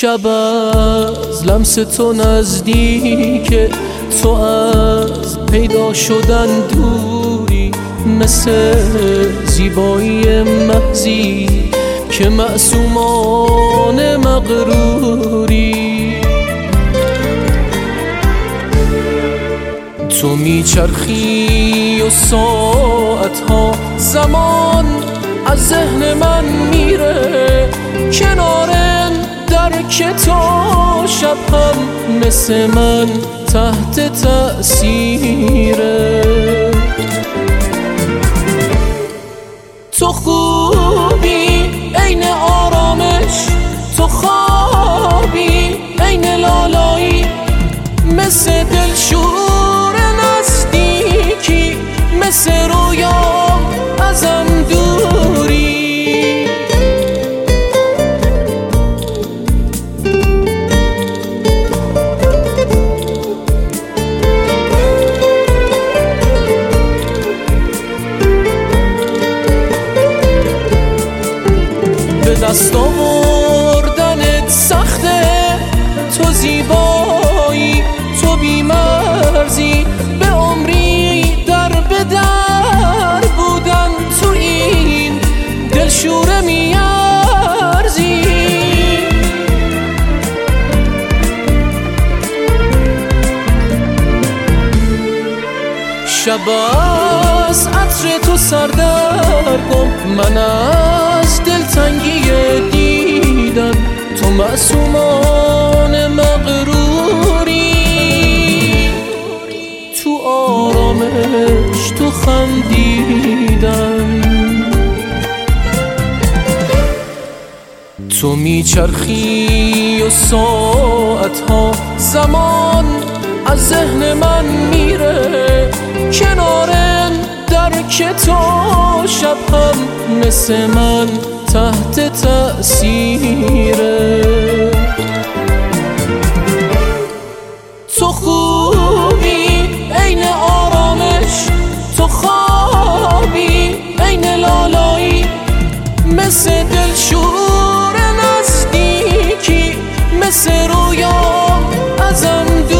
شب از لمس تو نزدیکه، تو از پیدا شدن دوری، مثل زیبایی محضی که معصومان مغروری. تو میچرخی و ساعتها زمان از ذهن من میره، کنار در که تو شب هم مثل من تحت تأثیره. تو خوبی عین آرامش، تو خوابی عین لالایی، مثل دلشور نزدیکی، مثل رویا ازم دوری. به دست آوردنت سخته، تو زیبایی، تو بی‌مرزی، به عمری در به در بودن تو این دلشوره میارزی. شب از عطر تو سردرگم، من از دلتنگی دیدن تو معصومان مغروری، تو آرامش تو خندیدن. تو میچرخی و ساعتها زمان از ذهن من میره، کنار در که تو شب هم مثل من تحت تأثیره. تو خوبی عین آرامش، تو خوابی عین لالایی، مثل دلشور نزدیکی، مثل رویا ازم